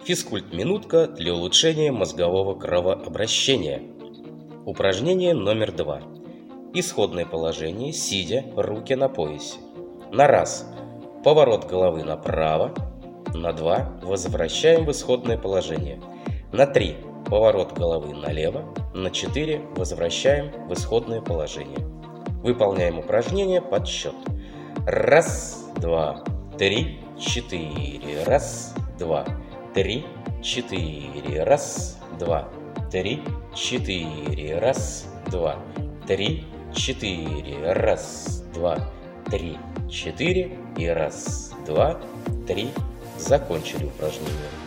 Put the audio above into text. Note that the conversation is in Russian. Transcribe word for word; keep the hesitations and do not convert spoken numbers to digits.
Физкульт-минутка для улучшения мозгового кровообращения. Упражнение номер два. Исходное положение, сидя, руки на поясе. На раз поворот головы направо, на два возвращаем в исходное положение, на три поворот головы налево, на четыре возвращаем в исходное положение. Выполняем упражнение под счет. Раз, два, три, четыре. Раз, два, три, четыре. Раз, два, три, четыре. Раз, два, три, четыре. Раз, два, три, четыре. И раз, два, три. Закончили упражнение.